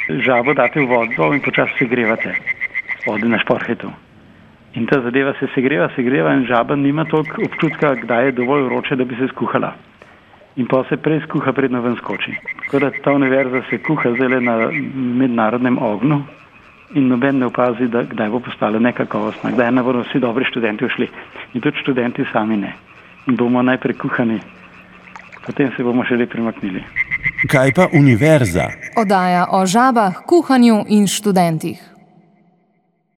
Žabo date v vodo in počasi segrevate vode na šporhetu. In ta zadeva se segreva in žaba nima toliko občutka, kdaj je dovolj vroče, da bi se skuhala. In pa se prej skuha, predno ven skoči. Tako da ta univerza se kuha zdaj na mednarodnem ognju in noben ne opazi, da kdaj bo postala nekakovostna, kdaj ne bodo vsi dobri študenti ušli. In tudi študenti sami ne. In bomo najprej kuhani, potem se bomo šele premaknili. Kaj pa univerza? Oddaja o žabah, kuhanju in študentih.